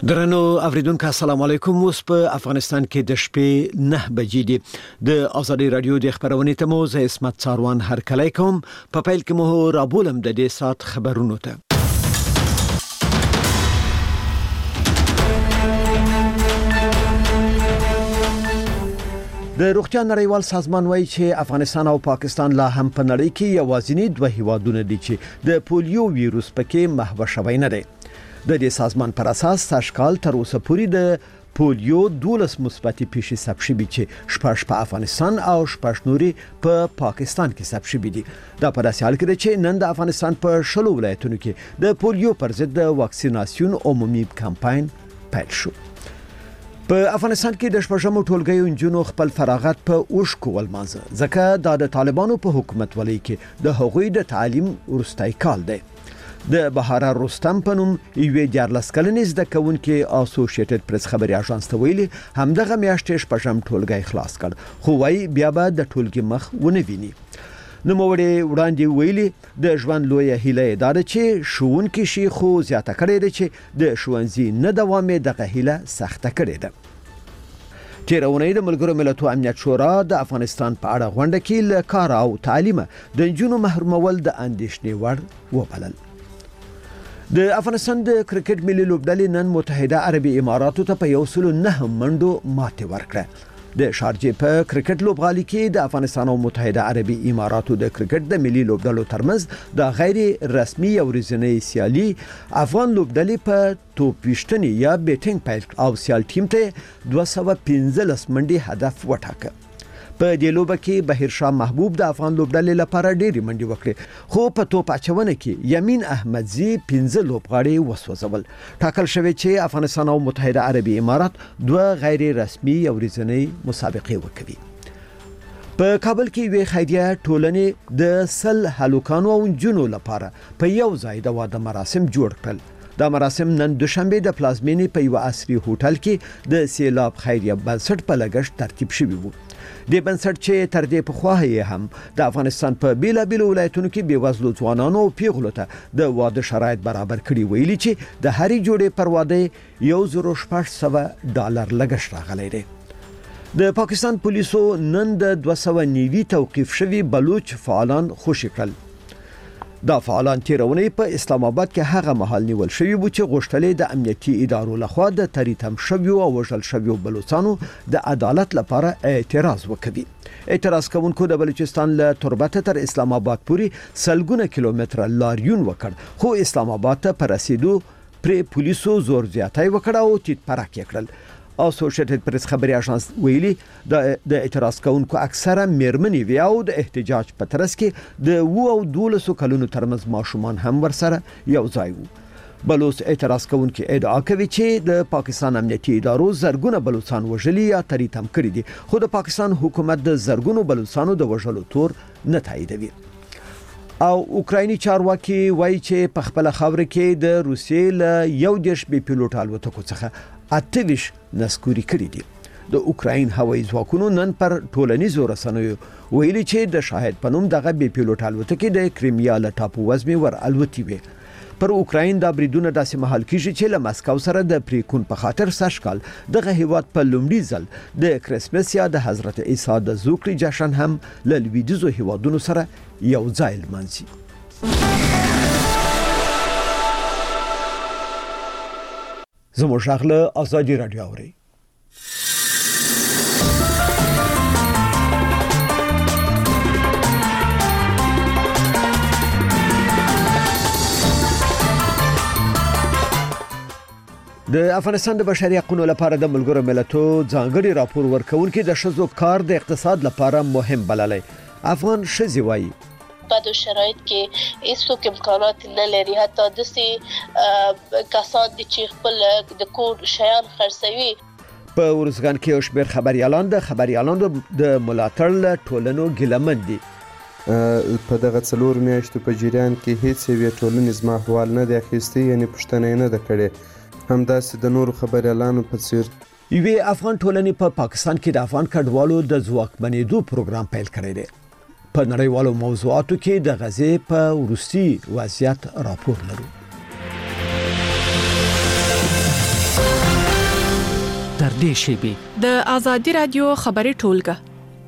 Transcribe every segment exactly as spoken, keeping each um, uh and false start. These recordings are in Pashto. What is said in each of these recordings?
درنو اوریدونکو السلام علیکم. اوس په افغانستان کې د شپې نه بجې دي. د ازادي رادیو د خبرونې ته مو زه اسمت څاروان هرکلی کوم. په پیل کې مو رابولم د دې سات خبرونو ته. د روغتیا نړیوال سازمان وایي چې افغانستان او پاکستان لا هم په نړۍ کې یوازینی دوه هیوادونه دي چې د پولیو ویروس پکې محو شوی نه دی. د دې سازمان پر اساس تشکال تر اوسه پورې د پولیو دولس مثبتې پیښې ثبت شوې چې شپږ په افغانستان او شپږ نورې په پاکستان کې ثبت شوې دي. دا په داسې حال کې ده چې نن د افغانستان په شلو ولایتونو کې د پولیو پر ضد د واکسیناسیون عمومي کمپاین پیل شو. په افغانستان کې د شپږمو ټولګیو نجونو خپل فراغت په اوښکو ولمانځه ځکه دا د طالبانو په حکومت ولۍ کې د هغوی د تعلیم وروستی کال دی. د بهاره رستم په نوم یوې دیارلس کلنې زده کوونکې اسوسییټډ پریس خبري اژانس ته ویلي همدغه میاشتې شپږم ټولګی خلاص کړ خو وايي بیا به د ټولګي مخ ونه ویني. نوموړي وړاندې ویلي د ژوند لویه هیله یې دا ده چې ښوونکي شي خو زیاته کړې ده چې د ښوونځي نه دوام یې دغه هیله سخته کړې ده. تیره اونۍ د ملګرو ملتونو امنیت شورا د افغانستان په اړه غونډه کې له کار او تعلیم د نجونو محرومول د اندېښنې وړ وبلل. د افغانستان د کرکټ ملي لوبډلې نن متحده عربي اماراتو ته په یو سل نه منډو ماتې ورکړه. د شارجې په کرکټ لوبغالي کې د افغانستان او متحده عربي اماراتو د کرکټ د ملي لوبډلو ترمنځ د غیر رسمي او ورځنۍ سیالي افغان لوبډلې په توپ ویشتنې یا بیټینګ پیل او سیال ټیم ته دوه سوه پنځلس منډې هدف وټاکه. په دې لوبه کې بهیر شاه محبوب د افغان لوبډلې لپاره ډېرې منډې وکړې خو په توپ اچونه کې یمین احمدزي پنځه لوبغاړي وسوځول. ټاکل شوی چې افغانستان او متحده عربي امارات دوه غیر رسمي او ورځنۍ مسابقې وکوي. په کابل کې یوې خیریه ټولنې د سل هلکانو او نجونو لپاره په یو ځای د واده مراسم جوړ کړل. دا مراسم نن دوشنبه د پلازمینې په یو عصري هوټل کې د سیلاب خیریه بنسټ په لګښت ترتیب شوی وو. د بنسټ چې تر دې په خوا یې هم د افغانستان په بیلابیلو ولایتونو کې بیوزلو ځوانانو او پیغلو ته د واده شرایط برابر کړي ویلي چې د هرې جوړې پر واده یو زره شپږ سوه ډالر لګښت راغلی دی. د پاکستان پولیسو نن د دوه سوه نوي توقیف شوي بلوچ فعالان خوشي کړل. دا فعالان تیرونی په اسلام آباد کې هغه محل نیول شوی و چې غوښتلې د امنیتي ادارو لخوا د تریتم شویو او وژل شویو بلوچستانو د عدالت لپاره اعتراض وکړي. اعتراض کوونکو د بلوچستان له تربته تر اسلام آباد پورې سلګونه کیلومتره لاریون وکړ خو اسلام آباد ته پر رسیدو پر پولیسو زور زیاتی وکړ او تیت پرک یې کړل. اسوسییټډ پریس خبري اژانس ویلي د اعتراض کوونکو اکثره میرمنې وی او د احتجاج په ترڅ کې د و او دولسو کلونو ترمنځ ماشومان هم ورسره یو ځای وو. بلوچ اعتراض کوونکي ادعا کوي چې د پاکستان امنیتي ادارو زرګونه بلوچستان وژلي یا تریتم کړي دي خو د پاکستان حکومت د زرګونو بلوچستانو د وژلو تور نه تاییدوي. او اوکرایني چارواکي وایي چې په خپل خاور کې د روسیې له یو دیش بي پیلوټ الوتکو څخه اتویش نسکوري کړي دي. د اوکراین هوایي ځواکونو نن پر ټولنیزو رسنیو ویلي چې د شاهد په نوم دغه بي پیلوټ الوتکې د کریمیا له ټاپو وزمې ور الوتي وي. پر اوکراین دا بریدونه داسې مهال کیږي چې له مسکو سره د پریکون په خاطر سشکال دغه هیواد په لومړي ځل د کریسمس یا د حضرت عیسی د زوکړې جشن هم له لویدیځو هیوادونو سره یو ځای لمانځي. زموږ غږ له ازادي رادیو اوري. د افغانستان د بشري حقوقو لپاره د ملګرو ملتونو ځانګړي راپور ورکونکي د ښځو کار د اقتصاد لپاره مهم بللی. افغان ښځې وایي په شرایط کې هیڅ امکانات نه لري حتی داسې کسان چې خپل د کور شیان خرڅوي. په ورزګان کې یو شمېر خبریالان د خبریالانو د ملاتړ له ټولنو ګیلمن دي. په دغه څلور میاشتو په جریان کې هیڅ یوې ټولنې زما احوال نه دی اخیستی یعنې پوښتنه یې نه ده کړې. همداسې د نورو خبریالانو په څیر یوې افغان ټولنې په پاکستان کې د افغان کډوالو د ځواکمنېدو پروګرام پیل کړی دی. په نړیوالو موضوعاتو کې د غزې په وروستي وضعیت راپور لرو. دې شیبې د ازادي رادیو خبري ټولګه.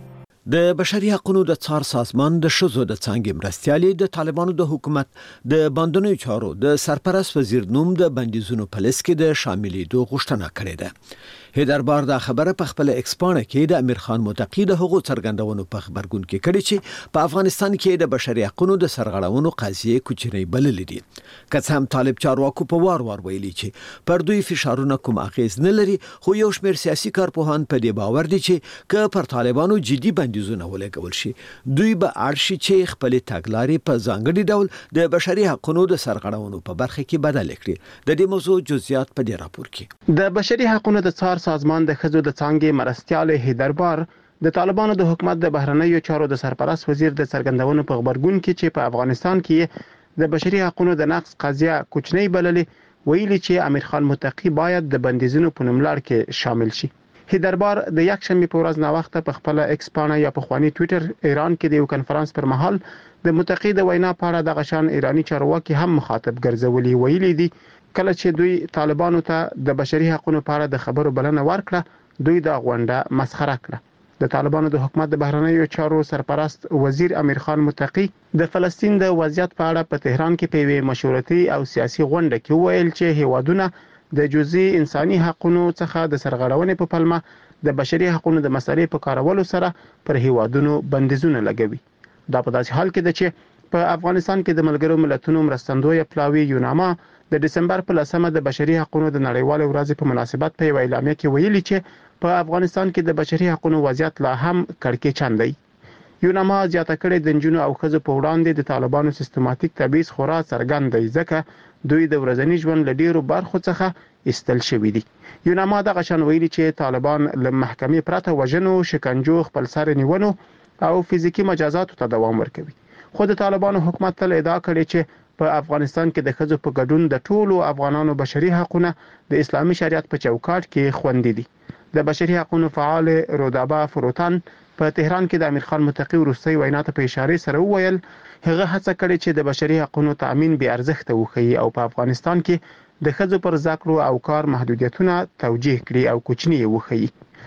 د بشري حقوقو د څار سازمان د شذو د څنګه مرستيالي د طالبانو د حکومت د بندونو چارو د سرپرست وزیر نوم د بندیزونو په لیست کې د شاملېدو غوښتنه کړې ده. هیدربار د خبره په خپل ایکسپانه کې د امیر خان متقی د حقوقو څرګندونو په خبرګون کې کړي چې په افغانستان کې د بشري حقوقو د سرغړونو قضیه کوچنی بللې دي. که هم طالب چارواکو په وار وار ویلي چې پر دوی فشارونه کوم اغیز نه لري، خو یو شمېر سیاسي کارپوهان په دې باور دي چې که پر طالبانو جدي بندیزونه ولګول شي، دوی به اړ شي چې خپل تګلارې په ځانګړي ډول د بشري حقوقو د سرغړونو په برخه کې بدل کړي. د دې موضوع جزئیات په دې راپور کې. د بشري حقوقو د څار سازمان د خزو د څنګه مرستيال هیدربار د طالبانو د حکومت د بهرنیو چارو د سرپرست وزیر د څرګندونو په خبرګون کې چې په افغانستان کې د بشري حقوقو د نقض قضیه کوچنی بللې، ویلي چې امیر خان متقی باید د بندیزونو په نوملړ کې شامل شي. هیدربار د یک شنبه په ورځ نا وخت په خپل ایکسپانه یا په خواني ټوئیټر ایران کې د یو کانفرنس پر مهال د متقی د وینا په اړه د غشان ایرانی چارواکي هم مخاطب ګرځولي. ویلي دي کله چې دوی طالبانو ته د بشري حقوقو په اړه د خبرو بلنه ورکړه، دوی د غونډه مسخره کړه. د طالبانو د حکومت د بهرنیو چارو سرپرست وزیر امیر خان متقی د فلسطین د وضعیت په اړه په تهران کې په وی مشورتي او سیاسي غونډه کې ویل چې هیوادونه د جزئي انساني حقوقو څخه د سرغړونې په پلمه د بشري حقوقو د مسلې په کارولو سره پر هیوادونو بندیزونه لګوي. دا په داسې حال کې ده چې په افغانستان کې د ملګرو ملتونو مرستندوی پلاوی یوناما د دسمبر په لسمه د بشري حقوقو د نړیوال ورځ په مناسبت په اعلامیه کې ویلي چې په افغانستان کې د بشري حقوقو وضعیت لا هم کړکېچن دی. یوناما زیاته کړې د جنونو او خزو په وړاندې د طالبانو سیستماتیک تبعیض خورا څرګند دی، ځکه دوی د ورځنی ژوند له ډیرو برخو څخه ایستل شوي دي. یوناما د غشن ویلي چې طالبان له محکمې پرته وژنو، شکنجو، خپلسر نیونو او فزیکی مجازاتو ته دوام ورکوي. خو د طالبانو حکومت تل ادعا کړې چې په افغانستان کې د خزو په ګډون د ټولو افغانانو بشري حقوقونه د اسلامي شریعت په چوکاټ کې خوندي دي. د بشري حقوقو فعال رودابا فروتان په تهران کې د امیر خان متقی وروستي وینا ته په اشاره سره وویل هغه هڅه کړې چې د بشري حقوقو تأمین به ارزښت وخی او په افغانستان کې د خزو پر ذکر او کار محدودیتونه توجیه کړي او کوچنی وخی.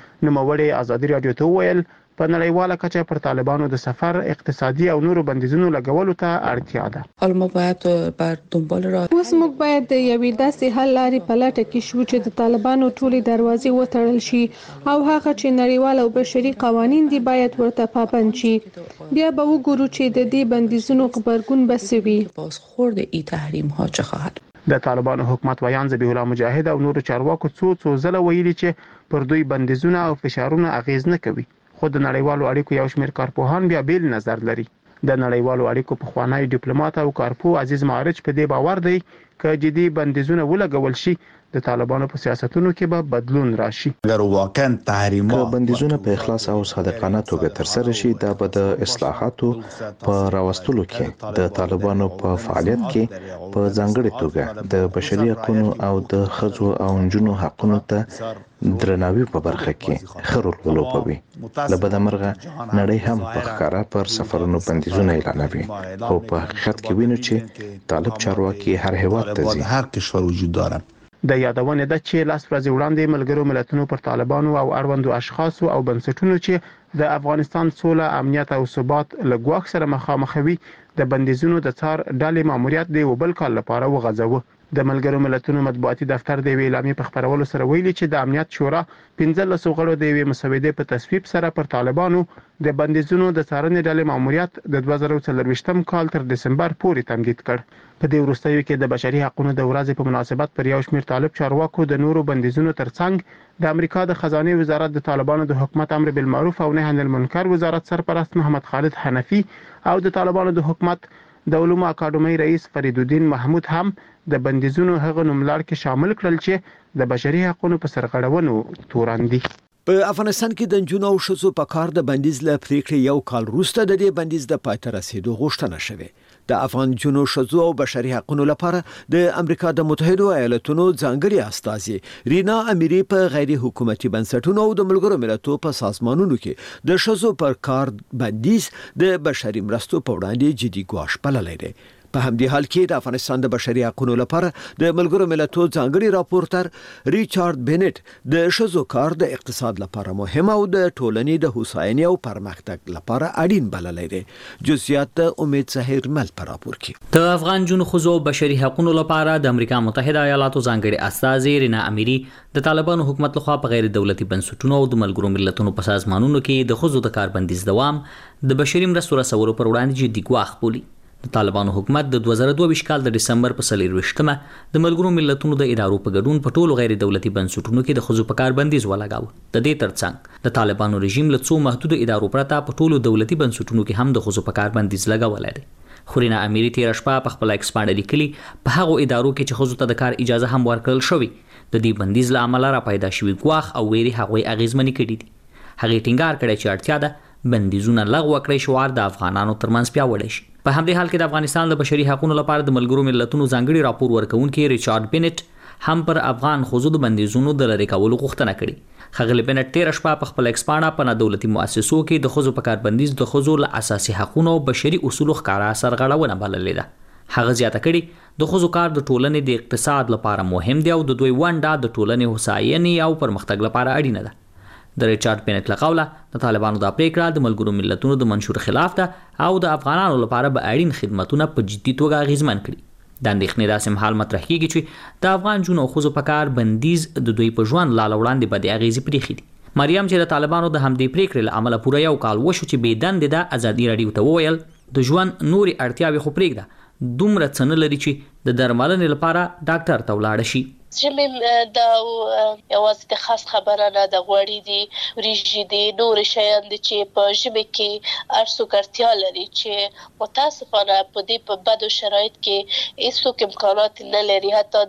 نوموړی ازادي رادیو ته ویل په نړیواله کچه پر طالبانو د سفر، اقتصادي او نورو بندیزونو لګولو ته اړتیا ده. حالا باید بر دنبال راه اوس موږ باید د یوې داسې حل لارې په لټه کې شو چې د طالبانو ټولې دروازې وتړل شي او هغه چې نړیوال او بشري قوانین دي باید ورته پابند شي. بیا به وګورو چې د دې بندیزونو خبرګون بسوي. بازخورد این تحریم ها چه خواهد. د طالبانو حکومت ویان ذبیح الله مجاهد او نورو چارواکو څو څو ځله ویلي چې پر دوی بندیزونه او فشارونه اغیز نه کوي. خو د نړیوالو اړیکو یو شمېر کارپوهان بیا بیل نظر لري. د نړیوالو اړیکو پخوانی ډیپلوماټ او کارپو عزیز معارج په دې باور دی چې جدي بندیزونه ولګول شي د طالبانو په سیاستونو کې به بدلون راشي. اگر واقعا تحریمات که بندیزونه په اخلاص او صادقانه توګه ترسره شي، دا به د اصلاحاتو په راوستلو کې د طالبانو په فعالیت کې په ځانګړي توګه د بشري حقوقو او د ښځو او نجونو حقوقو ته درناوي په برخه کې ښه رول ولوبوي. له بده مرغه نړۍ هم په ښکاره پر سفرونو بندیزونه اعلانوي او په حقیقت کې وینو چې طالب چارواکي هر هیواد ته ځي. هر کشور وجود دارن. د یادونه ده چې لاس ورځې وړاندې ملګرو ملتونو پر طالبانو او اړوندو اشخاصو او بنسټونو چې د افغانستان سوله، امنیت او ثبات له ګواښ سره مخامخ وي د بندیزونو د څار ډلې ماموریت دی وبل کال لپاره وغځاوه. د ملګرو ملتونو مطبوعاتي دفتر د اعلامیې په خبرولو سره ویلي چې د امنیت شورا پنځلس غړو د یوې مسودې په تصویب سره پر طالبانو د بندیزونو د څارنې ډلې ماموریت د دوه زره څلرویشتم کال تر دسمبر پورې تمدید کړ. په دې وروستیو کې د بشري حقوقو د ورځې په مناسبت پر یو شمېر طالب چارواکو د نورو بندیزونو ترڅنګ د امریکا د خزانه وزارت د طالبانو د حکومت امر بالمعروف او نهي عن المنکر وزارت سرپرست محمد خالد حنفي او د طالبانو د حکومت د علومو اکاډمۍ رئیس فرید الدین محمود هم د بندیزونو هغه نوملړ کې شامل کړل چې د بشري حقوقو په سرغړونو تورن دي. په افغانستان کې د جنونو او شذو په کار د بندیز له پریکړې یو کال وروسته د دې بندیز د پای ته رسیدو غوښتنه شوه. د افغان جنونو شذو او بشري حقوقو لپاره د امریکا د متحده ایالاتونو ځانګړي استازي رینا امیری په غیر حکومتي بنسټونو او د ملګرو ملتونو په سازمانونو کې د شذو پر کار بندیز د بشري مرستو په وړاندې جدي ګواښ بللی دی. په همدې حال کې د افغانستان د بشري حقوقو لپاره د ملګرو ملتونو ځانګړي راپورټر ریچارډ بینټ د ښځو کار د اقتصاد لپاره مهم او د ټولنې د هوساینې او پرمختګ لپاره اړین بللی دی. جزئیات د امید ظاهر مل پر راپور کې. د افغان جنو ښځو بشري حقوقو لپاره د امریکا متحده ایالاتو ځانګړي استازي رینا امیری د طالبانو حکومت لخوا په غیر دولتي بنسټونو او د ملګرو ملتونو په سازمانونو کې د ښځو د کاربندیز دوام د بشري مرستو رسولو پر وړاندې جدي ګواښ بولي. د طالبانو حکومت د دوه زره دوه ویشت کال د ډسمبر په څلرویشتمه د ملګرو ملتونو د ادارو په ګډون په ټولو غیر دولتي بنسټونو کې د ښځو په کار بندیز ولګاوه. د دې ترڅنګ د طالبانو رژیم له څو محدود ادارو پرته په ټولو دولتي بنسټونو کې هم د ښځو په کار بندیز لګولی دی. خورینا امیری تیر شپه په خپل ایکسپانډ لیکلي په هغو ادارو کې چې ښځو ته د کار اجازه هم ورکړل شوې د دې بندیز له امله را پیدا شوي ګواښ او ویرې هغوی اغېزمنې کړي دي. هغې ټینګار کړی چې اړتیا ده بندیزونه لغوه کړی شعار د افغانانو ترمنځ پیاوړی شي. په همدې حال کې د افغانستان د بشري حقوقو لپاره د ملګرو ملتونو ځانګړي راپور ورکوونکي ریچارډ بینټ هم پر افغان ښځو د بندیزونو د لرې کولو غوښتنه کړې. ښاغلي بینټ تېره شپه په خپل ایکسپانډ په نادولتي مؤسسو کې د ښځو په کاربندیز د ښځو له اساسي حقوقو او بشري اصولو ښکاره سرغړونه بللې ده. هغه زیاته کړې د ښځو کار د ټولنې د اقتصاد لپاره مهم دی او د دوی ونډه د ټولنې هوساینې او پرمختګ لپاره اړینه ده. د ریچارډ بینټ له قوله د طالبانو دا پریکړه د ملګرو ملتونو د منشور خلاف ده او د افغانانو لپاره به اړین خدمتونه په جدي توګه اغېزمن کړي. د اندېښنې داسې مهال مطرح کیږي چې د افغان جنو او ښځو په کار بندیز د دوی په ژوند لا له وړاندې بدې اغېزې پرېښي دي. مریم چې د طالبانو د همدې پریکړې له امله پوره یو کال وشو چې بې دندې ده ازادي راډیو ته وویل د ژوند نورې اړتیاوې خو پرېږده دومره څه نه لري چې د درملنې لپاره ډاکټر ته ولاړه شي. ژمې دا یوازې د خاص خبره نه د غوړي دي وریجې دي نور شیان دي چې په ژمې کې هر څوک اړتیا لري چې متاسفانه په دې په بدو شرایط کې هیڅوک امکانات نه لري. حتی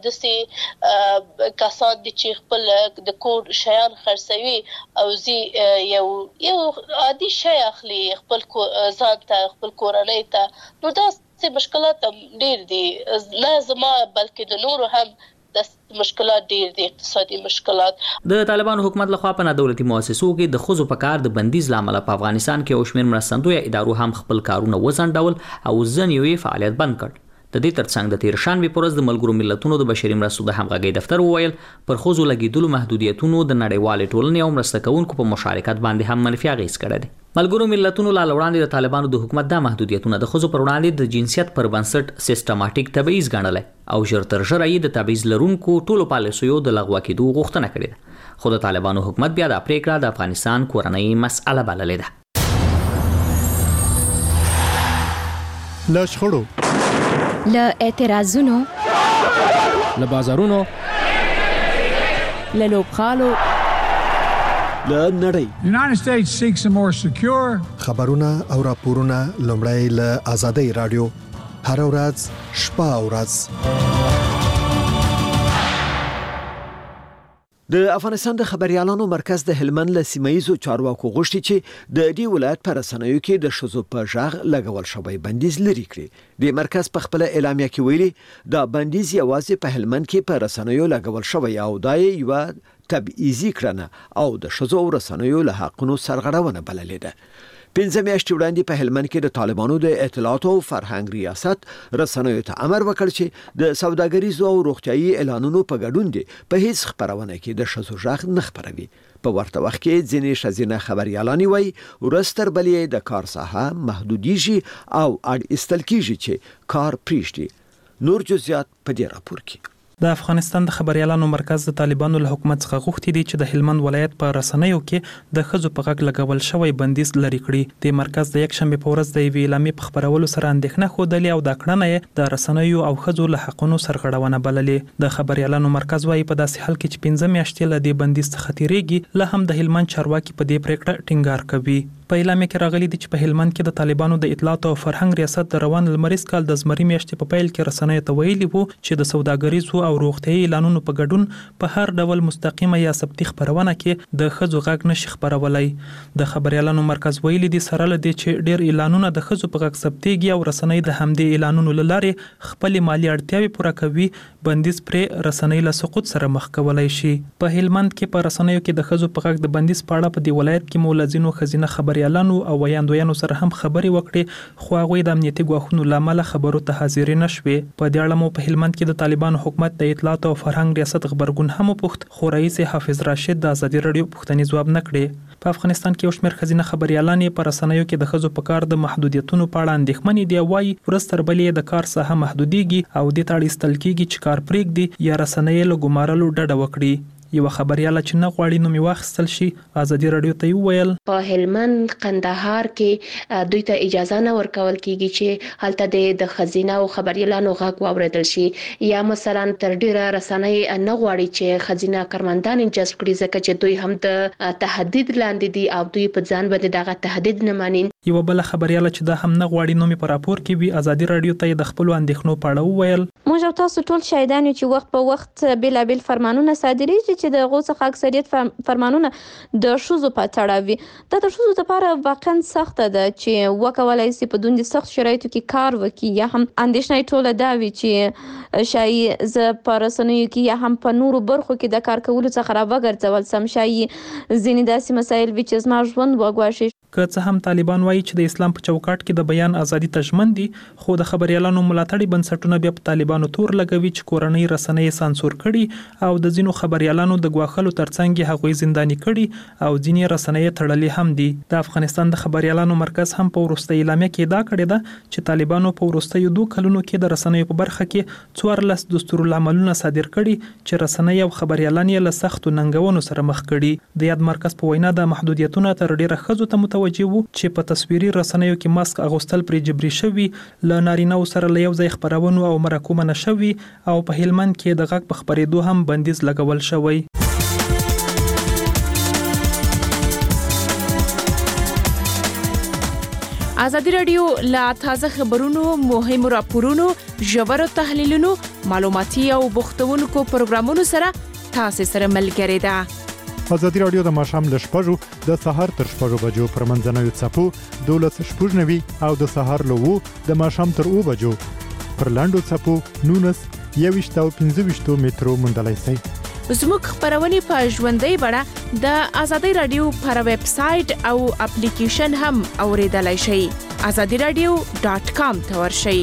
داسې کسان دي چې خپل د کور شیان خرڅوي او زی یو یو عادي شی اخلي خپل ځان ته خپل کورنۍ ته نو داسې مشکلات ډېر دي نه زما بلکې د نورو هم د مشکلات ډیر دي اقتصادي مشکلات. د طالبانو حکومت لخوا په نادولتي مؤسسو کې د ښځو په کار د بندیز لامل په افغانستان کې او شمېر مرستندوی ادارو هم خپل کارونه وځنډول او ځینې یې فعالیت بند کړ. د دې ترڅنګ د تیر شنبې په ورځ د ملګرو ملتونو د بشري مرستو د همغږۍ دفتر وویل پر ښځو لګېدلو محدودیتونو د نړیوالې ټولنې او مرسته کوونکو په مشارکت باندې هم منفي اغېز کړی دی. ملګرو ملتونو لا وړاندې د طالبانو د حکومت د محدودیتونو د ښځو پر وړاندې د جنسیت پر بنسټ سیستماتیک تبعیض ګڼلی او ژر تر ژره یې د تبعیض لرونکو ټولو پالیسیو د لغوه کېدو غوښتنه کړې ده. خو د طالبانو حکومت بیا دا پریکړه د افغانستان کورنۍ مسأله بللې ده. له شخړو له اعتراضونو له بازارونو له لوبغالو له نړۍ United States seeks a more secure خبرونه او راپورونه لومړی له آزادۍ رادیو هر ورځ شپه او ورځ. د افغانستان د خبريالانو مرکز د هلمند له سیمایزو چارواکو غوښتي چې د دې ولایت پر رسنیو کې د ښځو په ژغ لګول شوی بندیز لري کړي. د مرکز په خپل اعلامیه کې ویلي دا بندیز یوازې په هلمند کې په رسنیو لګول شوی او دا یو تبعیضي کړنه او د ښځو او رسنیو له حقونو سرغړونه بللې ده. پنځه میاشتې وړاندې په هلمند کې د طالبانو د اطلاعاتو او فرهنګ ریاست رسنیو ته امر وکړ چې د سوداګریزو او روغتیايي اعلانونو په ګډون دي په هیڅ خبرونه کې د ښځو ژغ نه خپروي. په ورته وخت کې ځینې ښځینه خبريالانې وایي ورستر بلې د کار ساحه محدودیږي او اړ استل کیږي چې کار پریږدي. نور جزئیات په دې راپور کې. د افغانستان د خبريالانو مرکز د طالبانو له حکومت څخه غوښتي دي چې د هلمند ولایت په رسنیو کې د ښځو په غږ لګول شوی بندیز لري کړي. د مرکز د یک شنبه په ورځ د یوې اعلامیې په خبرولو سره اندېښنه ښودلې او دا کړنه یې د رسنیو او ښځو له حقونو سرغړونه بللې. د خبريالانو مرکز وايي په داسې حال کې چې پنځه میاشتې له دې بندیز څخه تیریږي له هم د هلمند چارواکي په دې پریکړه ټینګار کوي. په اعلامیه کې راغلي دي چې په هلمند کې د طالبانو د اطلاعات او فرهنګ ریاست د روان لمریز کال د زمري میاشتې په پیل کې رسنیو ته ویلي وو چې د سوداګریزو او روغتیايي اعلانونو په ګډون په هر ډول مستقیمه یا ثبتي خبرونه کې د ښځو غږ نشي خبرولای. د خبريالانو مرکز ویلي دي سره لدی چې ډېر اعلانونه د ښځو په غږ ثبتيږي او رسنۍ د همدې اعلانونو لاره خپل مالی اړتیاوې پوره کوي. بندیز پر رسنۍ له سقوط سره مخ کولای شي. په هلمند کې په رسنیو کې د ښځو په غږ د بندیز په اړه په دی ولایت کې مولزینو خزینه خبري خبريالانو او ویاندویانو سره هم خبري وکړي خو هغه د امنیتي ګواښونو لامل خبرو ته حاضر نشوي. په دې اړه مو په هلمند کې د طالبانو حکومت د اطلاعات او فرهنګ ریاست خبرګون هم پوښت خو رئیس حافظ راشد د ازادي رادیو پوښتنې جواب نه کړي. په افغانستان کې یو شمېر ښځینه خبريالان په رسنیو کې د ښځو په کار د محدودیتونو په اړه اندېښمنې دي. وایي ورځ تر بلې د کار ساحه محدودېږي او دې ته اړ ایستل کېږي چې کار پرېږدي یا رسنۍ له ګمارلو ډډه وکړي. یو خبرياله چې نه غواړي نوم واخیستل شي ازادي رادیو ته وویل په هلمند قندهار کې دوی ته اجازه نه ورکول کیږي چې هلته د خزینه او خبريالانو غږ واوریدل شي یا مثلا تر ډیره رسنۍ نه غواړي چې خزینه کارمندان جذب کړي ځکه چې دوی هم د تهدید لاندې دي او دوی په ځان باندې دغه تهدید نه ماني. یو بل خبرياله چې دا هم نه غواړي نوم په راپور کې وي ازادي رادیو ته د خپل اندېښنو په اړه وویل موږ تاسو ټول شاهدان چې وخت په وخت بلابل فرمانونه صادریږي چې د غو څخه اکثریت فرمانونه د شوزو په تړاو وي. دا د شوزو لپاره واقعا سخت ده چې وکولای شي په دوندې سخت شرایطو کې کار وکړي یا هم اندېښنه ټوله دا وي چې شاید ز په رسنیو کې یا هم په نورو برخو کې د کار کولو څخه راوګرځول سم شاید ځینې داسې مسایل وي چې زما ژوند وګواښي. که څه هم طالبان وایي چې د اسلام په چوکاټ کې د بیان ازادي تضمن دي خو د خبريالانو ملاتړي بنسټونه بیا په طالبانو تور لګوي چې کورنۍ رسنۍ سانسور کړي او د ځینو خبريالانو د غواخلو ترڅنګ هغوی زنداني کړي او ځینې رسنۍ تړلې هم دي. د افغانستان د خبريالانو مرکز هم په وروستۍ اعلامیه کې دا کړی ده چې طالبانو په وروستیو دوه کلونو کې د رسنیو په برخه کې څوارلس دستورالعملونه صادر کړي چې رسنۍ او خبريالان یې له سختو ننګونو سره مخ کړي. د یاد مرکز په وینا د محدودیتونو تر ډیره ښځو ته متوجه وو چې په تصویري رسنیو کې ماسک اغوستل پرې جبري شوی ل نارینه سره له یو ځای خبرونو او مرکو منع شوی او په هلمند کې د غږ په خبرېدو هم بندیز لګول شوی. ازادي رادیو لا تازه خبرونو مهم راپورونو ژورو تحلیلونو معلوماتي او بوختونکو پروګرامونو سره تاسو سره ملګری ده. ازادي رادیو د ماښام له شپږو د سهار تر شپږو بجو پر منځنوي څپو دولس شپږ نوي او د سهار له وو د ماښام تر اوه بجو پر لاندو څپو نونس یويشت او پنځه ویشت مترو موندلای شئ. زموږ خبرونه په ژوندۍ بڼه د ازادي رادیو پر ویب سټ او اپلیکیشن هم اوریدلای شئ. azadi radio dot com ته ورشئ.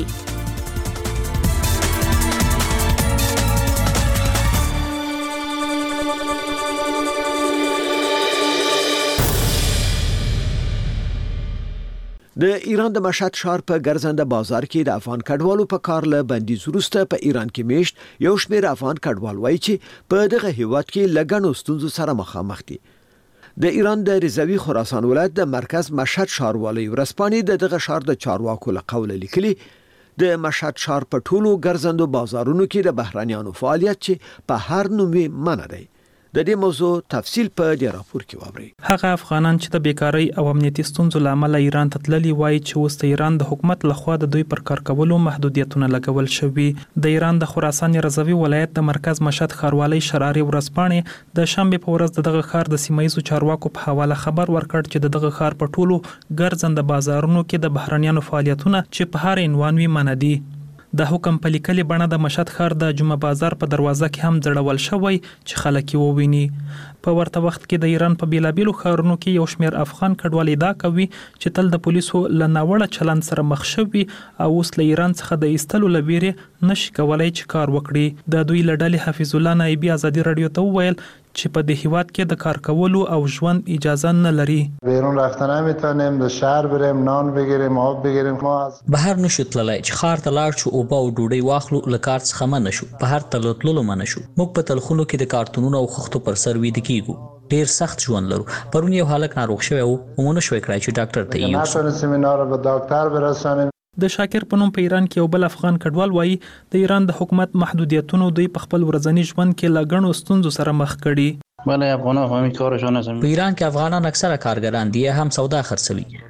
د ایران د مشهد ښار په ګرځنده بازار کې د افغان کډوالو په کار له بندیز وروسته په ایران کې میشت یو شمېر افغان کډوال وایي چې په دغه هیواد کې لګڼو ستونزو سره مخامخ دي. د ایران د رضاوي خراسان ولایت د مرکز مشهد ښاروالۍ ورځپاڼې د دغه ښار د چارواکو له قوله لیکلي د مشهد ښار په ټولو ګرځندو بازارونو کې د بهرانيانو فعالیت چې په هر نومي منع دی. د دې موضوع تفصیل په دې راپور کې واورئ. هغه افغانان چې د بیکاری او امنیتي ستونزو لامل ایران ته تللي وایي چې اوس د ایران د حکومت لخوا د دوی پر کار کولو محدودیتونه لګول شوي. د ایران د خراسان رضاوي ولایت د مرکز مشهد ښاروالۍ شراري ورځپاڼې د شنبه په ورځ د دغه ښار د سیمایي چارواکو په حواله خبر ورکړ چې د دغه ښار په ټولو ګرځنده بازارونو کې د بهرانيانو فعالیتونه چې په هر عنوان وي منع دي. د حکم په لیکلي بڼه د مشهد ښار د جمعه بازار په دروازه کې هم ځړول شوی چې خلک یې وویني. په ورته وخت کې د ایران په بیلابیلو ښارونو کې یو شمېر افغان کډوال ادعا کوي چې تل د پولیسو له ناوړه چلند سره مخ شوي او اوس له ایران څخه د ایستلو له ویرې نشي کولای چې کار وکړي. د دوی له ډلې حفیظ الله نایبي ازادي رادیو ته وویل چې په دې هیواد کې د کار کولو او ژوند اجازه نه لري. بیرون رفتن نمیتونیم، به شهر بریم، نان بگیریم، آب بگیریم. ما از بهر نشو تللی چې ښار ته لاړ شو او با او ډوډۍ واخلو له کار څخه منع شو. په هر تلو تللو منع شو. موږ په تلخونو کې د کارتونونو او خښتو پر سر ویده کیږو. ډیر سخت ژوند لرو. پرون یو هلک ناروغ شوی او موږ نشوای کړای چې ډاکټر ته یې نتونستیم اینا رو به دکتر برسانیم. د شاکر په نوم په ایران کې یو بل افغان کډوال وایي د ایران د حکومت محدودیتونو دوی په خپل ورځني ژوند کې له ګڼو ستونزو سره مخ کړي. بله افغانان همین کارشان هستن. په ایران کې افغانان اکثره کارګران دي هم سودا خرڅوي.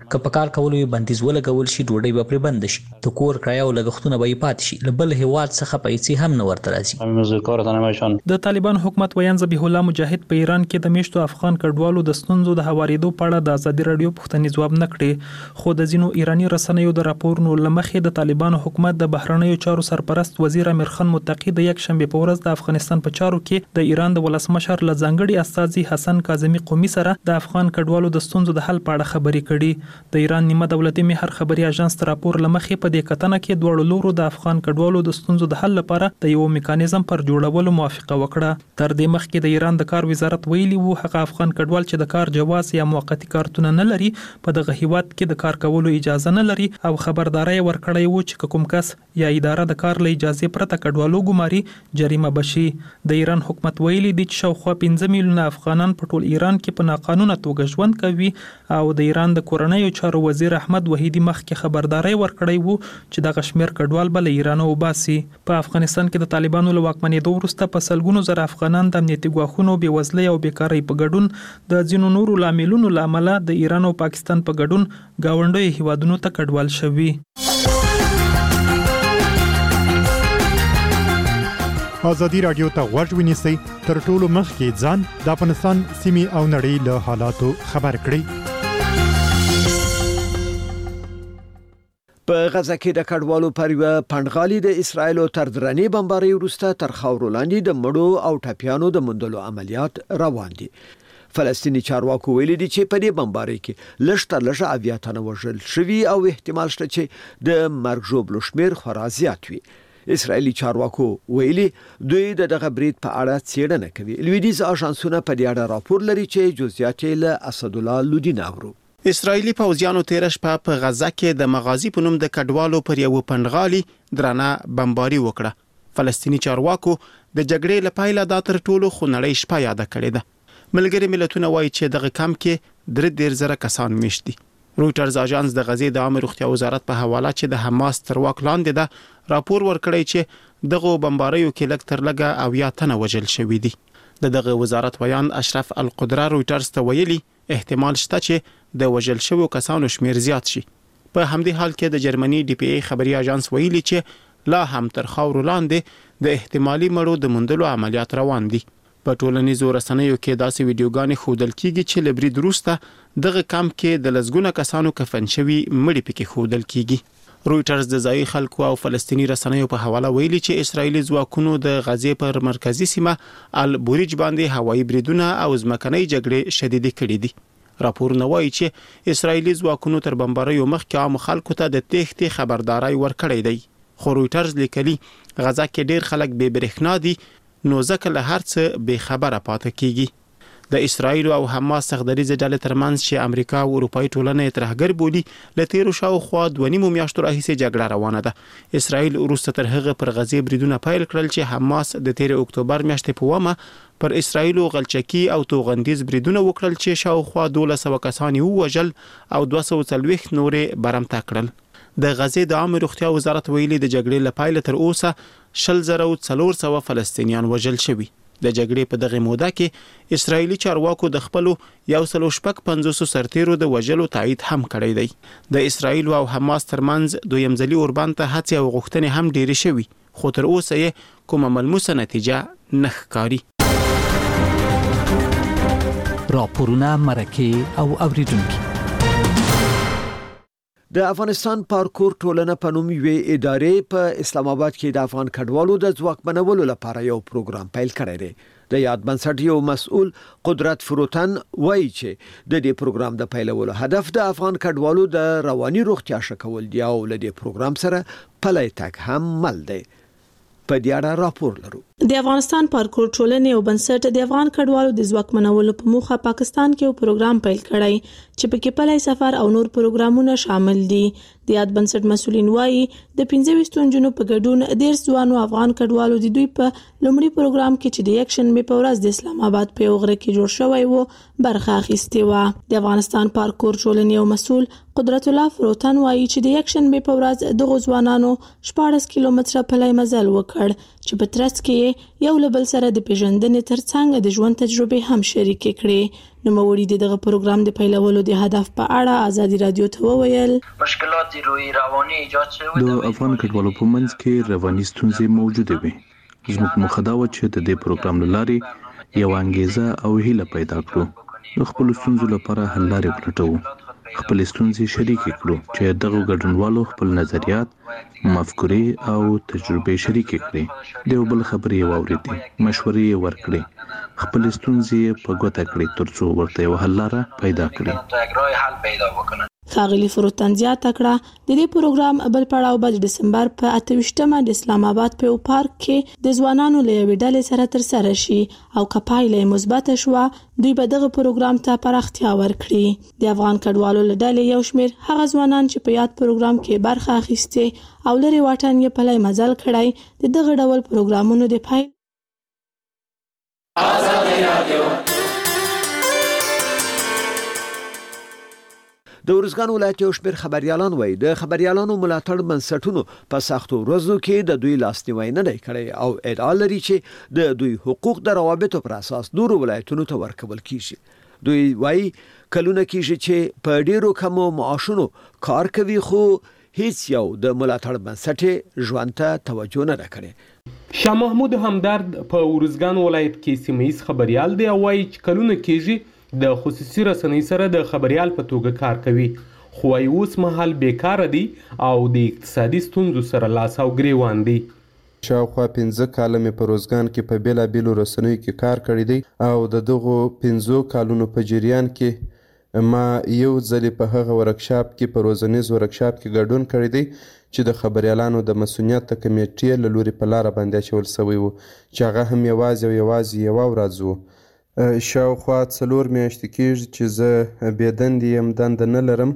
که په کار کولو یې بندیز ولګول شي ډوډۍ به پرې بند شي د کور کرایه او لګښتونه به یې پاتې شي له بل هیواد څخه پیسې هم نه ورته راځي. د طالبان حکومت ویان ذبیح الله مجاهد په ایران کې د میشتو افغان کډوالو د ستونزو د هوارېدو په اړه د ازادي راډیو پوښتنې ځواب نه کړې خو د ځینو ایرانی رسنیو د راپورونو له مخې د طالبان حکومت د بهرنیو چارو سرپرست وزیر امیر خان متقی د یک شنبه په ورځ د افغانستان په چارو کې د ایران د ولسمشر له ځانګړي استازي حسن کاظمي قومي سره د افغان کډوالو د ستونزو د حل په اړه خبرې کړي. د ایران نیمه دولتي مهر خبري اژانس تر راپور لمخې په دې کتنه کې دوه لورو د افغان کډوالو د ستونزو د حل لپاره د یو میکانیزم پر جوړولو موافقه وکړه. تر دې مخکې د ایران د کار وزارت ویلي وو هغه افغان کډوال چې د کار جواز یا موقتی کارتونه نه لري په دغه هیواد کې د کار کولو اجازه نه لري او خبرداري ورکړی وو چې کوم کس یا اداره د کار له اجازه پرته کډوالو ګماري جریمه بشي. د ایران حکومت ویلي دی چې شاوخوا پنځه میلیونه افغانان په ټول ایران کې په ناقانونه توګه ژوند کوي او د ایران د کورنیو چارو وزیر احمد وحیدی مخکې خبرداري ورکړی وو چې د کشمیر کډوال بل ایران او باسي. په افغانستان کې د طالبانو له واکمنېدو وروسته په سلګونو زر افغانان د امنیتي ګواښونو بېوزلۍ او بیکارۍ په ګډون د ځینو نورو لاملونو له امله د ایران او پاکستان په ګډون ګاونډیو هیوادونو ته کډوال شوي. ازادي راډیو ته غوږ ونیسئ تر ټولو مخکې ځان د افغانستان سیمې او نړۍ له حالاتو خبر کړئ. په غزه کې د کډوالو پر یوه پنډغالي د اسرایلو تر درنې بمبارۍ وروسته تر خاورو لاندې د مړو او ټپیانو د موندلو عملیات روان دي. فلسطینی چارواکو ویلي دي چې په دې بمبارۍ کې لږ تر لږه اویا تنه وژل شوي او احتمال شته چې د مرګ ژوبلو شمېر خورا زیات وي. اسرایلی چارواکو ویلي دوی د دغه برید په اړه څېړنه کوي. لویدیز آژانسونه په دې اړه راپور لري چې جزئیات یې له اسدالله لودین اورو. اسرایلی پوځیانو تیر شپه په غزه کې د مغازی په نوم د کډوالو پر یو پنډغالي درانه بمباري وکړه. فلسطینی چارواکو د جګړې لپاره دا تر ټولو خونړۍ شپه یاد کړې ده. ملګری ملتونه وایي چې دغه کم کې درې ډیر زره کسان میشت دي. رويټرز اژانس د غزې د عامه روغتیا وزارت په حواله چې د حماس تر واک لاندې ده راپور ورکړی چې دغه بمباریو کې لږ تر لږه اویا تنه وژل شوي دي. د دغه وزارت ویان اشرف القدره رويټرز ته ویلي احتمال شته چې د وژل شویو کسانو شمیر زیات شي. په همدې حال کې د جرمني ډي پی ای خبري اژانس ویلي چې لا هم تر خاورو لاندې د احتمالي مړو د موندلو عملیات روان دي. په ټولنیزو رسنیو کې داسې ویډیوګانې ښودل کیږي چې له برید وروسته دغه کمپ کې د لسګونه کسانو کفن شوي مړي پکې ښودل کیږي. رويټرز د ځایي خلکو او فلسطینی رسنیو په حواله ویلي چې اسرایلی ځواکونو د غزې پر مرکزی سیمه البوریج باندې هوایي بریدونه او ځمکنۍ جګړې شدید کړي دي. راپورونه وایي چې اسرایلی ځواکونو تر بمباریو مخکې عام خلکو ته د تېښتې خبرداري ورکړې دی. خو رويټرز لیکلي غزه کې ډیر خلک بې برېښنا دي نو ځکه له هر څه بې خبره پاتې کیږي. د اسرایل او حماس سخدریزه ډلې ترمنځ چې امریکا او اروپאי ټولنه ترهګر بولی له تیرو شاوخوا دوه نیمو میاشتو راهیسې جګړه روانه ده. اسرایل وروسته تر هغه پر غزې بریدونه پیل کړل چې حماس د تیر اکتوبر میاشتې په ومه پر اسرایل غلچکی او توغندیز بریدونه وکړل چې شاوخوا دوه سوه کسان ووژل او دوه سوه څلوېښت نورې برمته کړل. د غزې د عامه روغتیا وزارت ویلي د جګړې لپاره تر اوسه شل زره او څلور سوه فلسطینیان وژل شوي. د جګړې په دغه موده کې اسرایلی چارواکو د خپل یو سل شپږ پنځوس سرتیرو د وژلو تایید هم کړی دی. د اسرایل او حماس ترمنځ دویم ځلي اوربان ته هڅې او غوښتنې هم ډېرې شوي خو تر اوسه یې کومه ملموسه نتیجه نه ښکاري. راپورونه مرکه او اوریدونکو د افغانستان پارکور ټولنه په نوم یوې ادارې په اسلام آباد کې د افغان کډوالو د ځواکمنولو لپاره یو پروګرام پیل کړی دی. د یاد بنسټ یو مسؤل قدرت فروتن وایي چې د دې پروګرام د پیلولو هدف د افغان کډوالو د رواني روغتیا ښه کول دی او له دې پروګرام سره پلی تګ هم مل دی. په دې اړه راپور لرو. د افغانستان پارکور ټولنې او بنسټ د افغان کډوالو د ځواکمنولو په موخه پاکستان کې یو پروګرام پیل کړی چې پکې پلی سفر او نور پروګرامونه شامل دي. د یاد بنسټ مسؤلین وایي د پنځه ویشت نجونو په ګډون ډیر ځوانو افغان کډوالو د دوی په لومړي پروګرام کې چې د یک شنبه په ورځ د اسلام آباد په غره کې جوړ شوی وو برخه اخیستې و. د افغانستان پارکور ټولنې او مسؤل قدرت الله فروتن وایي چې د یک شنبه په ورځ د غوځوانانو شپږ کیلومتره پلی مزل وکړ چې په ترڅ کې یو له بل سره د پیژندنې ترڅنګ د ژوند تجربې هم شریکې کړې. نوموړي دغه پروګرام د پیلولو د هدف په اړه ازادي رادیو ته وویل مشکلات روحي رواني ایجاد شوی د افغان کډوالو په منځ کې رواني ستونزې موجوده وي. زموږ موخه دا و چې د دې پروګرام له لارې یو انګیزه او هیله پیدا کړو د خپل ستونزو لپاره حل لارې ولټوو، خپل ستونزې شریکې کړو چې دغه ګډونوالو خپل نظریات، مفکورې او تجربې شریکې کړي، د یو بل خبرې واورېدې، مشورې ورکړي، خپل ستونزې په ګوته کړي ترڅو ورته یو حل لاره پیدا کړي. ښاغلي فروتن زیاته کړه د دې پروګرام بل پړاو به د ډسمبر په اته ویشتمه د اسلام آباد په یو پارک کې د ځوانانو له یوې ډلې سره ترسره شي او که پایله یې مثبته شوه دوی به دغه پروګرام ته پراختیا ورکړي. د افغان کډوالو له ډلې یو شمېر هغه ځوانان چې په یاد پروګرام کې برخه اخیستې او لرې واټن یې پلی مزل کړی د دغه ډول پروګرامونو د پیل ازادي رادیو. د ارزګان ولایت یو شمېر خبريالان وایي د خبريالانو ملاتړ بنسټونو په سختو ورځو کې د دوی لاسنیوي نه دی کړی او ادعا لري چې د دوی حقوق د روابطو پر اساس نورو ولایتونو ته ورکول کیږي. دوی وایي کلونه کیږي چې په ډیرو کمو معاشونو کار کوي خو هیڅ یو د ملاتړ بنسټ ژوند ته توجه نه کړي. شاه محمود همدرد په ارزګان ولایت کې سیمه‌یز خبريال دی او وایي چې کلونه کیږي د خصوصي رسنۍ سره د خبريال په توګه کار کوي خو ای اوس مهال بیکار دي او د اقتصادي ستونزو سره لاس او ګریوان دي. شاوخوا پنځه کاله مې په روزګان کې په بیلابیلو رسنیو کې کار کړی دی او د دغو پنځو کالونو په جریان کې ما یو ځلې په هغه ورکشاپ کې په روزنیز ورکشاپ کې ګډون کړی دی چې د خبريالانو د مسؤلیت کمیټې له لوري په لاره باندې اچول شوی و چې هغه هم یوازې او یوازې یوه ورځ و. شاوخوا څلور میاشتې کېږي چې زه بېدندې یم، دنده نه لرم.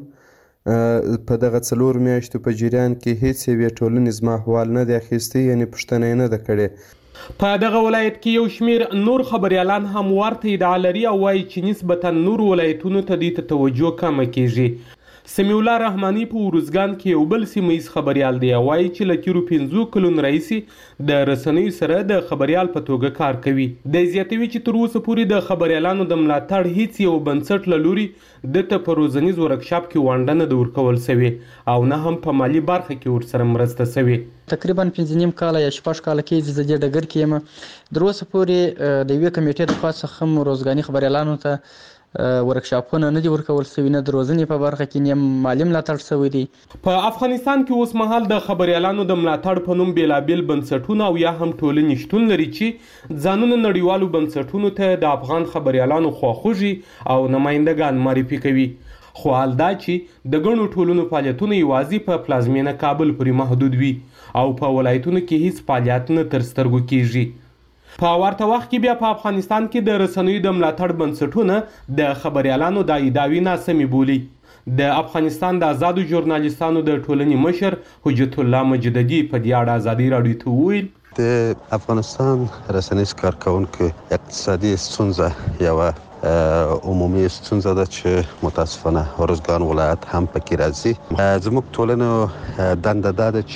په دغه څلور میاشتو په جریان کې هیڅ یوې ټولنې زما احوال نه دی اخیستی، یعنې پوښتنه یې نه ده کړې. په دغه ولایت کې یو شمېر نور خبريالان هم ورته ادعا لري او وایي چې نسبتا نورو ولایتونو ته دې ته توجه کمه کیږي. سمیع الله رحماني په ارزګان کې یو بل سیمه‌یز خبريال دی او وایي چې له تیرو پنځو کلونو راهیسې د رسنیو سره د خبريال په توګه کار کوي. دی زیاتوي چې تر اوسه پورې د خبريالانو د ملاتړ هیڅ یو بنسټ له لوري دته په روزنیز ورکشاپ کې ونډه نه ده ورکول سوې او نه هم په مالي برخه کې ورسره مرسته سوې. تقریبا پنځه نیم کاله یا شپږ کاله کېږي زه دې ډګر کې یم. تر اوسه پورې د یوې کمیټې د خوا څخه هم روزګاني خبريالانو ته ورکشاپونه نه دي ورکول شوي، نه د روزنې په برخه کې نه مالي ملاتړ شوی دی. په افغانستان کې اوس مهال د خبريالانو د ملاتړ په نوم بیلابیل بنسټونه او یا هم ټولنې شتون لري چې ځانونه نړیوالو بنسټونو ته د افغان خبريالانو خواخوږي او نمایندګان معرفي کوي. خو حال دا چې د ګڼو ټولنو فعالیتونه یوازې په پلازمینه کابل پورې محدود وي او په ولایتونو کې هیڅ فعالیت نه تر سترګو کیږي. په ورته وخت کې بیا په افغانستان کې د رسنیو د ملاتړ بنسټونه د خبريالانو د ادعاوې ناسمې بولي. د افغانستان د آزادو ژورنالیستانو د ټولنې مشر حجت الله مجددي په دې اړه ازادي رادیو ته وویل د افغانستان رسنیز کارکونکو اقتصادي ستونزه یوه عمومي ستونزه ده چې متاسفانه ارزګان ولایت هم پکې راځي. زموږ ټولنو دنده دا ده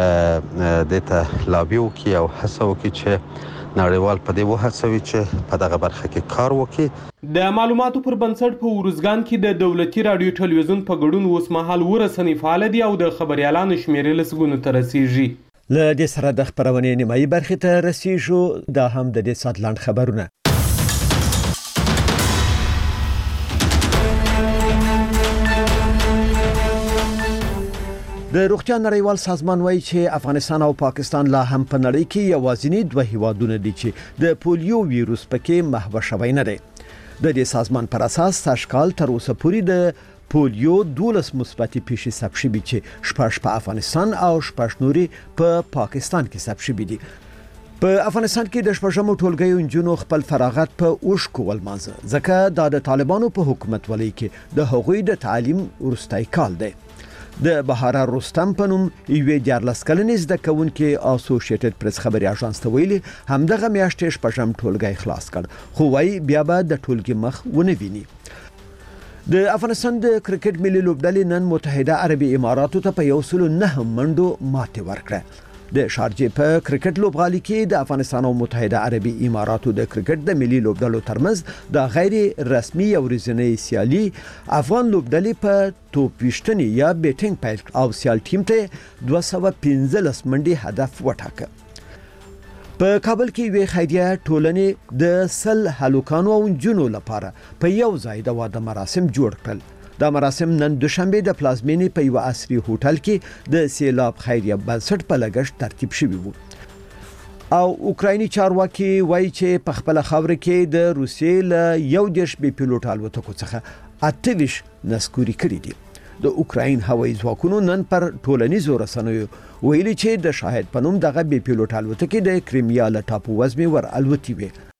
چې دې ته لابي وکړي او هڅه وکړي چې نړیوال په دې وهڅوي چې په دغه برخه کې کار وکړي. د معلوماتو پر بنسټ په ارزګان کې د دولتي رادیو ټلویزیون په ګډون اوس مهال ورسنی فعال دي او د خبريالانو شمیرې لسګونو ته رسیږي. له دې سره د خبرونې نیمایي برخې ته رسیږو. دا هم د دې سات لاند خبرونه. د روغتیا نړیوال سازمان وایي چې افغانستان او پاکستان لا هم په نړۍ کې یوازینی دوه هیوادونه دي چې د پولیو ویروس پکې محو شوی نه دی. د دې سازمان پر اساس تشکال تر اوسه پورې د پولیو دولس مثبتې پیښې ثبت شوي چې شپږ په افغانستان او شپږ نورې په پاکستان کې ثبت شوي دي. په افغانستان کې د شپږمو ټولګیو انجونو خپل فراغت په اوښکو ولمانځه ځکه دا د طالبانو په حکومت ولۍ کې د هغوی د تعلیم وروستی کال دی. د بهاره رستم په نوم یوې دیارلس کلنې زده کوونکې اسوسییټډ پریس خبري اژانس ته ویلي همدغه میاشتې شپږم ټولګی خلاص کړ خو وايي بیا به د ټولګي مخ ونه ویني. د افغانستان د کرکټ ملي لوبډلې نن متحده عربي اماراتو ته په یو سل نه منډو ماتې ورکړه. د شارجې په کرکټ لوبغالي کې د افغانستان او متحده عربي اماراتو د کرکټ د ملي لوبډلو ترمنځ د غیر رسمي او ورځنی سیالي افغان لوبډلې په توپ ویشتنې یا بیټینګ پیل او سیال ټیم ته دوه سوه پنځلس منډې هدف وټاکه. په کابل کې وی خیریه ټولنې د سل هلوکانو او نجونو لپاره په یو ځای د واده مراسم جوړ کړل. دا مراسم نن دوشنبه د پلازمینې په یو عصري هوټل کې د سیلاب خیریه بنسټ په لګښت ترتیب شوی وو. او اوکرایني چارواکي وایي چې په خپل خاور کې د روسیې له یو دیش بي پیلوټ الوتکو څخه اته ویش نسکوري کړی دي. د اوکراین هوایي ځواکونو نن پر ټولنیزو رسنیو ویلي چې د شاهد په نوم دغه بي پیلوټ الوتکې د کریمیا له ټاپو وزمې ور الوتې وې.